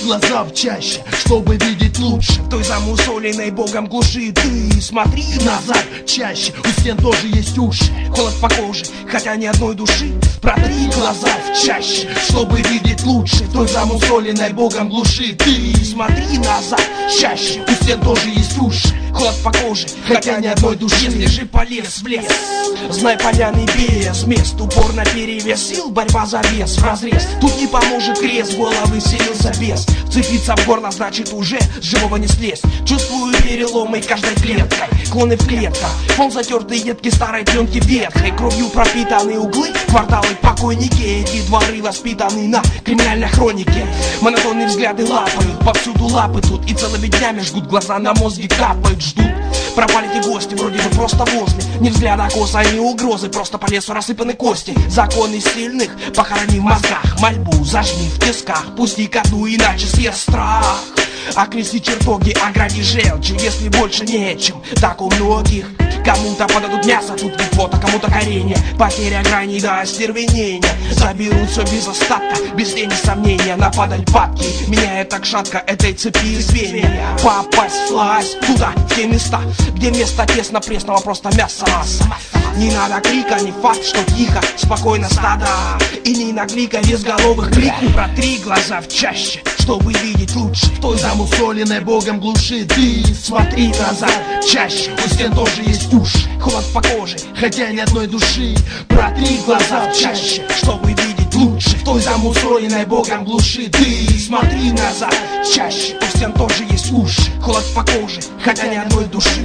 глаза в чаще, чтобы видеть лучше. В той замусоленной Богом глуши ты смотри Назад чаще, у стен тоже есть уши. Холод по коже, хотя ни одной души. Протри глаза в чаще, чтобы видеть лучше. В той замусоленной Богом глуши ты Смотри назад чаще, у стен тоже есть уши. холод по коже, Хотя ни одной души. если же полез в лес, знай поляны без мест, упор на перевес сил, борьба за вес в разрез. Тут не поможет крест, головы селился бес. Вцепиться в горло значит уже с живого не слезть. Чувствую переломы каждой клеткой, клоны в клетках, фон затертый едкий старой пленки ветхой. Кровью пропитаны углы, кварталы покойники. Эти дворы воспитаны на криминальной хронике. Монотонные взгляды лапают, повсюду лапы тут. И целыми днями жгут, глаза на мозге капают, ждут. Пропали те гости, вроде бы просто возле. Ни взгляда коса, ни угрозы, просто по лесу рассыпаны кости. Законы сильных похорони в мозгах, мольбу зажми в тисках, пусти ко дну, иначе съест страх. Окресли чертоги, огради желчи, если больше нечем, так у многих. Кому-то подадут мясо, тут фото, кому-то коренья. Потеря грани до остервенения. Заберут все без остатка, без тени сомнения. Нападали падки, меняя так шатко этой цепи звенья. Попасть власть туда, в те места, где место тесно пресного, просто мясо масса. Не надо крика, не факт, что тихо, спокойно стадо. И не наклика безголовых крикнут. Протри глаза в чаще, чтобы видеть лучше. В той замусоленной Богом глуши ты Смотри назад чаще, у стен тоже есть уши. холод по коже, Хотя ни одной души. Протри глаза в чаще, чтобы видеть лучше. в той замусоленной Богом глуши ты Смотри назад чаще, у стен тоже есть уши. Холод по коже, хотя ни одной души.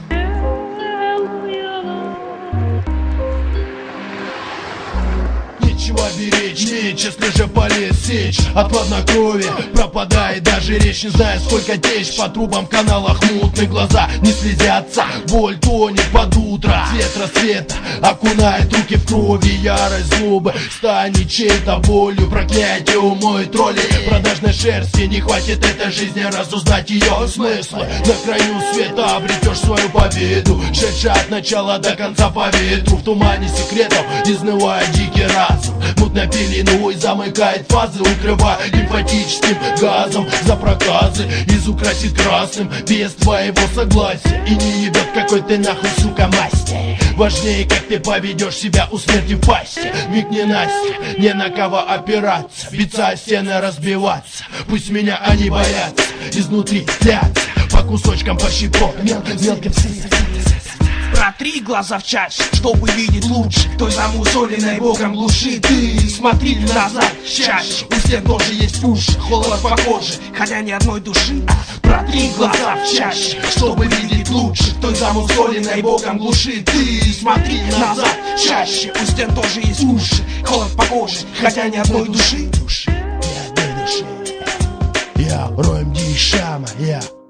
Нечего беречь меч, если же полез сечь. От хладнокровия пропадает даже речь. Не зная, сколько течь по трубам в каналах мутные глаза не слезятся. Боль тонет под утро, цвет рассвета окунает руки в крови. Ярость злобы станет чьей-то болью. Проклятие умоет роли продажной шерсти. Не хватит этой жизни разузнать ее смыслы. На краю света обретешь свою победу, шедшая от начала до конца по ветру. В тумане секретов изнывает дикий разум. Мутной пеленой замыкает фазы, укрывая лимфатическим газом за проказы. Изукрасит красным без твоего согласия. И не ебет какой ты нахуй, сука, масти. Важнее, как ты поведешь себя у смерти в пасти. Миг не Настя, не на кого опираться, биться о стены, разбиваться. Пусть меня они боятся, изнутри тлятся по кусочкам, по щепотам, мелким свистом. Протри глаза в чаще, чтобы видеть лучше. В той замусоленной Богом глуши ты смотри назад чаще, у стен тоже есть уши. Холод по коже, хотя ни одной души. Протри глаза в чаще, чтобы видеть лучше. В той замусоленной Богом глуши ты смотри назад чаще, у стен тоже есть уши. Холод по коже, хотя ни одной души. Ни одной души. Я Роем Ди Шама, я